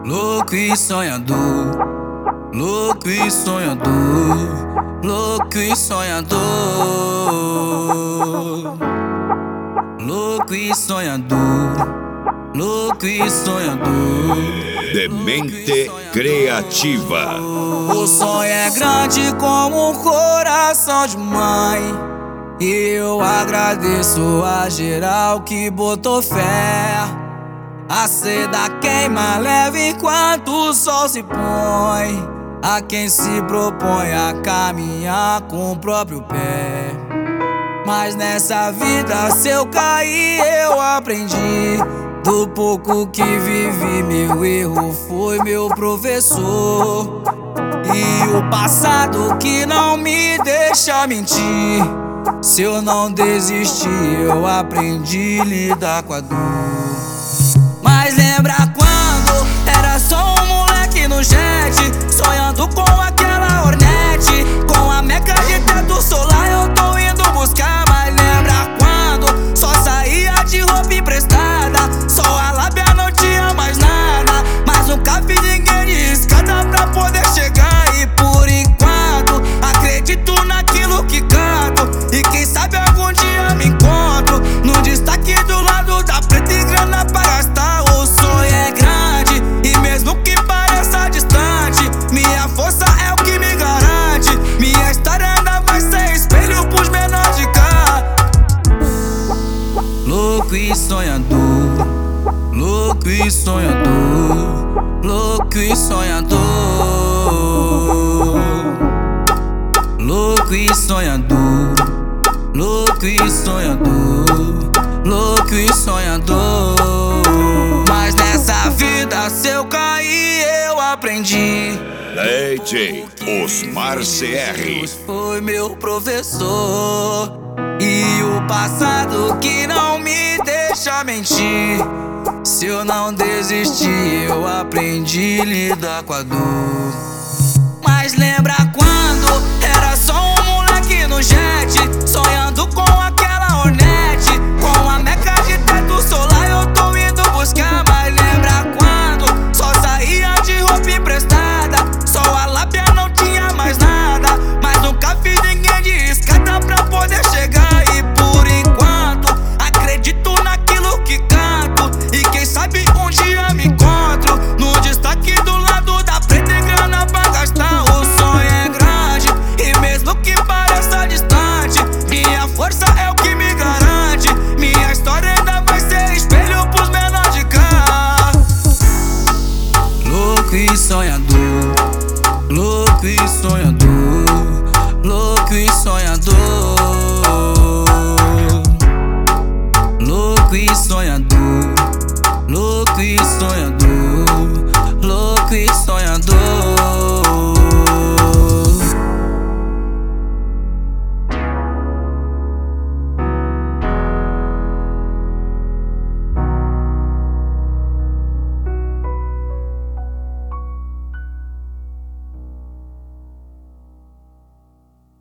Louco e sonhador, louco e sonhador, louco e sonhador, louco e sonhador, louco e sonhador. Demente Criativa. O sonho é grande como um coração de mãe, e eu agradeço a geral que botou fé. A seda queima leve enquanto o sol se põe, a quem se propõe a caminhar com o próprio pé. Mas nessa vida, se eu cair, eu aprendi. Do pouco que vivi, meu erro foi meu professor. E o passado que não me deixa mentir. Se eu não desistir, eu aprendi a lidar com a dor. Mas lembra quando era só um moleque no jet, sonhando com aquela Hornet, com a meca de teto solar eu tô indo buscar. Mas lembra quando só saía de roupa emprestada, só a lábia não tinha mais nada, mas nunca vi ninguém de escada pra poder chegar. E por enquanto acredito naquilo que canto, e quem sabe algum dia me encontro no destaque do lado da preta e grana pra gastar. O sonho é grande e mesmo que pareça distante, minha força é o que me garante. Minha história ainda vai ser espelho pros menores de cá. Louco e sonhador, louco e sonhador, louco e sonhador, louco e sonhador, louco e sonhador, louco e sonhador. Mas nessa vida, se eu cair, eu aprendi. DJ Osmar CR Foi meu professor. E o passado que não me deixa mentir. Se eu não desistir, eu aprendi a lidar com a dor. Mas lembra quando era só um moleque no jet, sonhando com aquela Hornet, com a meca de teto solar eu tô indo buscar. Mas lembra quando só saía de roupa emprestada, só a lábia não tinha mais nada, mas nunca vi ninguém de escada pra poder chegar. E por enquanto acredito naquilo que canto, e quem sabe um dia me encontro no destaque do lado da preta e grana pra gastar. O sonho é grande e mesmo que pareça distante, minha força é o que me garante. Minha história ainda vai ser espelho pros menores de cá. Louco e sonhador,